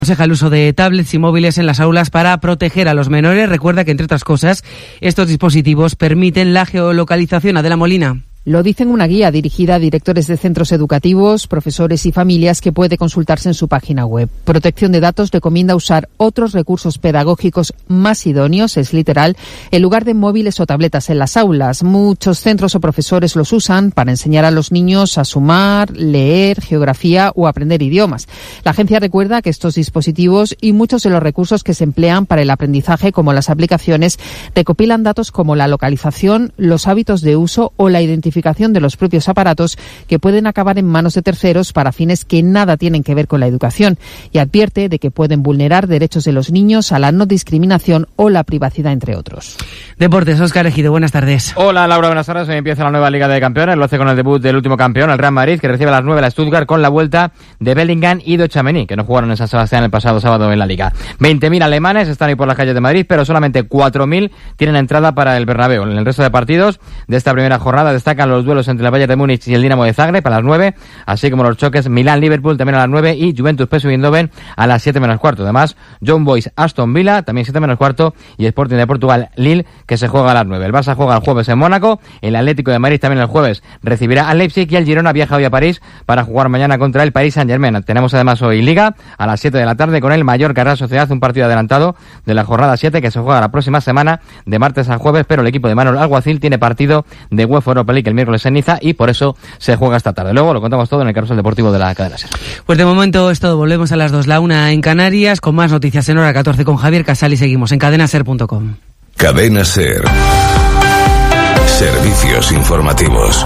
Aconseja el uso de tablets y móviles en las aulas para proteger a los menores. Recuerda que, entre otras cosas, estos dispositivos permiten la geolocalización. Adela Molina. Lo dice en una guía dirigida a directores de centros educativos, profesores y familias que puede consultarse en su página web. Protección de Datos recomienda usar otros recursos pedagógicos más idóneos, es literal, en lugar de móviles o tabletas en las aulas. Muchos centros o profesores los usan para enseñar a los niños a sumar, leer, geografía o aprender idiomas. La agencia recuerda que estos dispositivos y muchos de los recursos que se emplean para el aprendizaje, como las aplicaciones, recopilan datos como la localización, los hábitos de uso o la identificación de los propios aparatos, que pueden acabar en manos de terceros para fines que nada tienen que ver con la educación, y advierte de que pueden vulnerar derechos de los niños a la no discriminación o la privacidad, entre otros. Deportes, Óscar Ejido, buenas tardes. Hola Laura, buenas tardes. Hoy empieza la nueva Liga de Campeones, lo hace con el debut del último campeón, el Real Madrid, que recibe a las 9 la Stuttgart con la vuelta de Bellingham y de Tchouaméni, que no jugaron en San Sebastián el pasado sábado en la Liga. 20.000 alemanes están ahí por las calles de Madrid, pero solamente 4.000 tienen entrada para el Bernabéu. En el resto de partidos de esta primera jornada destacan los duelos entre el Bayern de Múnich y el Dinamo de Zagreb a las 9, así como los choques Milán-Liverpool también a las 9 y Juventus-PSV Eindhoven a las 7 menos cuarto. Además, Young Boys Aston Villa también 7 menos cuarto y Sporting de Portugal Lille, que se juega a las 9. El Barça juega el jueves en Mónaco, el Atlético de Madrid también el jueves recibirá al Leipzig y el Girona viaja hoy a París para jugar mañana contra el Paris Saint-Germain. Tenemos además hoy Liga a las 7 de la tarde con el Mallorca Real Sociedad, un partido adelantado de la jornada 7 que se juega la próxima semana de martes a jueves, pero el equipo de Manuel Alguacil tiene partido de UEFA Europa League el miércoles en Niza y por eso se juega esta tarde. Luego lo contamos todo en el Carrusel Deportivo de la Cadena SER. Pues de momento es todo. Volvemos a las 2, la 1 en Canarias, con más noticias en hora 14 con Javier Casal y seguimos en cadenaser.com. Cadena SER. Servicios informativos.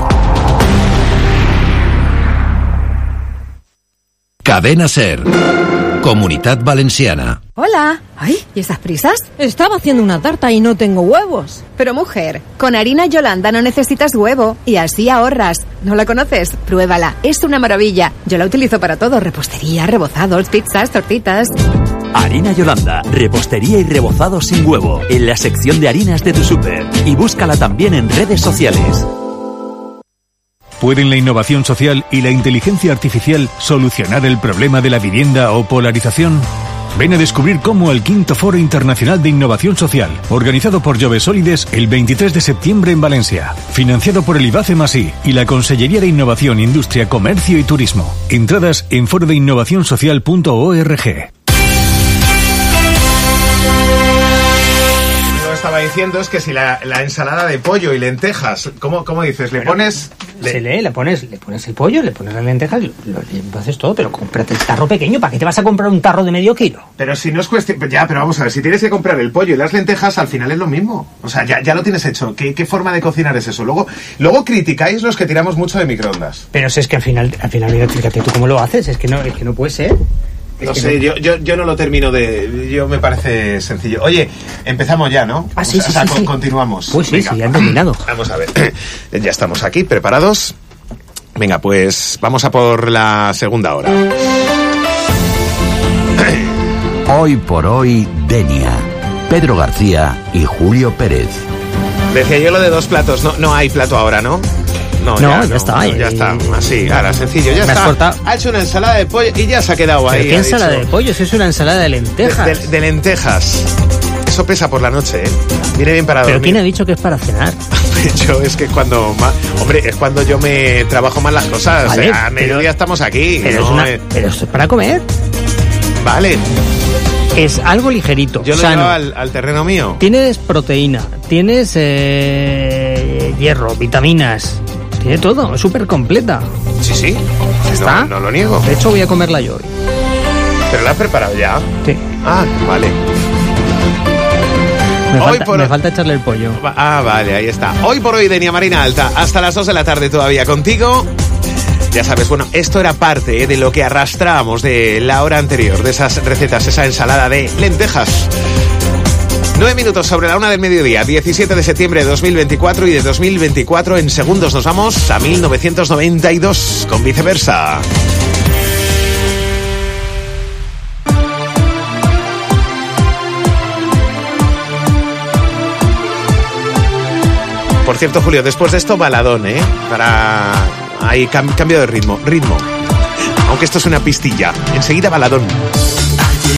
Cadena SER. Comunitat Valenciana. Hola. Ay, ¿y esas prisas? Estaba haciendo una tarta y no tengo huevos. Pero mujer, con harina Yolanda no necesitas huevo y así ahorras. ¿No la conoces? Pruébala, es una maravilla. Yo la utilizo para todo, repostería, rebozados, pizzas, tortitas. Harina Yolanda, repostería y rebozados sin huevo, en la sección de harinas de tu súper. Y búscala también en redes sociales. ¿Pueden la innovación social y la inteligencia artificial solucionar el problema de la vivienda o polarización? Ven a descubrir cómo el quinto Foro Internacional de Innovación Social, organizado por Jove Solides el 23 de septiembre en Valencia, financiado por el IBACE+I y la Consellería de Innovación, Industria, Comercio y Turismo. Entradas en forodeinnovacionsocial.org. Estaba diciendo es que si la ensalada de pollo y lentejas, ¿cómo dices? ¿Le pones...? Le pones el pollo, le pones las lentejas, lo haces todo, pero cómprate el tarro pequeño. ¿Para qué te vas a comprar un tarro de medio kilo? Pero si no es cuestión... Ya, pero vamos a ver, si tienes que comprar el pollo y las lentejas, al final es lo mismo. O sea, ya lo tienes hecho. ¿Qué forma de cocinar es eso? Luego criticáis los que tiramos mucho de microondas. Pero si es que al final, mira, fíjate tú cómo lo haces, es que no puede ser. No sé, yo no lo termino de... Yo me parece sencillo. Oye, empezamos ya, ¿no? Sí. Continuamos. Pues sí, ya han terminado. Vamos a ver. Ya estamos aquí, preparados. Venga, pues vamos a por la segunda hora. Hoy por hoy, Denia. Pedro García y Julio Pérez. Decía yo lo de 2 platos. No hay plato ahora, ¿no? Ya está. Ya está, así, ahora, sencillo, ya está. Ha hecho una ensalada de pollo y ya se ha quedado ahí. ¿Qué ensalada de pollo? Eso es una ensalada de lentejas. De lentejas. Eso pesa por la noche, ¿eh? Viene bien para dormir. ¿Pero quién ha dicho que es para cenar? Yo es que es cuando yo me trabajo más las cosas. Vale, a mediodía estamos aquí. Pero es para comer. Vale. Es algo ligerito, yo lo llevo al terreno mío. Tienes proteína, tienes hierro, vitaminas. Tiene todo, es súper completa. Sí. ¿Está? No lo niego. De hecho, voy a comerla yo hoy. ¿Pero la has preparado ya? Sí. Ah, vale. Me falta echarle el pollo. Ah, vale, ahí está. Hoy por hoy, Denia Marina Alta, hasta las 2 de la tarde todavía contigo. Ya sabes, bueno, esto era parte de lo que arrastrábamos de la hora anterior, de esas recetas, esa ensalada de lentejas. 9 minutos sobre la 1 del mediodía, 17 de septiembre de 2024, y de 2024 en segundos nos vamos a 1992 con Viceversa. Por cierto, Julio, después de esto, baladón, ¿eh? Ahí cambio de ritmo. Aunque esto es una pistilla. Enseguida, baladón.